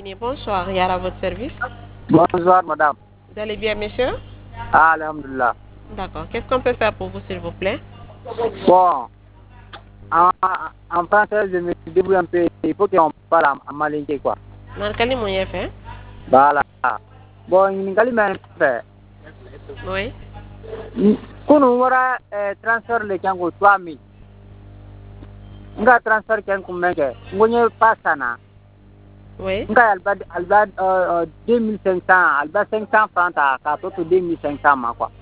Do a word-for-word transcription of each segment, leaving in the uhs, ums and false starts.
Guinée, bonsoir, Yara à votre service. Bonsoir, madame. Vous allez bien, monsieur? Ah, alhamdulillah. D'accord. Qu'est-ce qu'on peut faire pour vous, s'il vous plaît? Bon, en, en français, je me débrouille un peu. Il faut qu'on parle en, en malinké, quoi. Nankali moyen fait? Voilà. Bon, il y a une fait. Oui. Quand on aura transfert le Kango trois mille, on va transfert Kango Menge, on va passer na. Oui. On va alba alba deux mille cinq cents, alba cinq cents francs à quatre deux mille cinq cents ma quoi.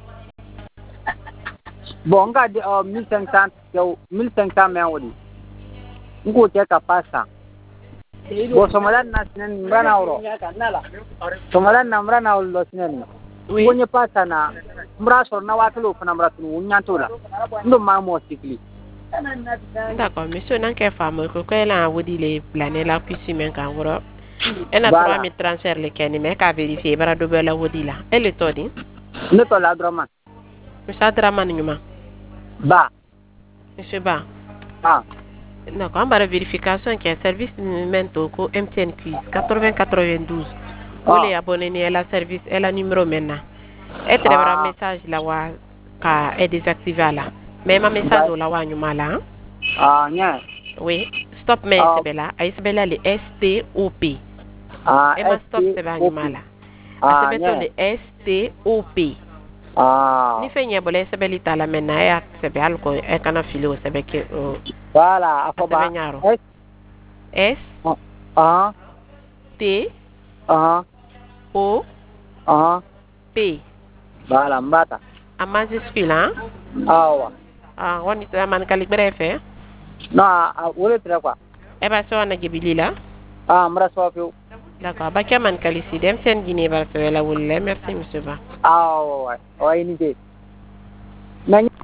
Bon, on va mille cinq cents, mille cinq cents mais on dit. On va faire passer. Bon, Somalan national mrana oro. Somalan namrana olo sinani. Oui. On va passer na. Mra sorna wakilo fana mra tunu nyantola. Ndo mamo sikli. D'accord, monsieur n'a qu'à faire, mais quand elle a envoyé les planètes là, puis si même quand vous elle a trois mille transferts les cannes, mais qu'à vérifier, bara double la wodi là. Elle est tordée. Ne pas la drama. Monsieur Draman Numa. Ba. Monsieur Ba. Ah. D'accord, on va la vérification qui est service numérique au M T N Quiz quatre-vingts quatre-vingt-douze. Vous les abonnez, elle a service, elle a numéro maintenant. Elle te un message là où est désactivé là. Mais ma message là où est là. Ah, non. Oui, stop mais c'est là. C'est là le S T O P. Ah, et ma stop c'est là là. Ah, c'est le S T O P. Ah. Ni fait n'y a pas les sebeli tala maintenant et c'est bien le quoi et quand on file au sebeki. Voilà, afoba. S. S. Ah. T. Ah. O. Ah. P. Voilà, mbata. A majuscule hein? Ah ouais. Ah, on est à man calibré fait. Non, ah, où est le quoi? Eh ben ça on a gibili là. Ah, m'ra soifio. D'accord, bah qui a man calici dem sen Guinée va se la wolle. Merci monsieur Ba. Ah ouais, ouais, ouais, une idée.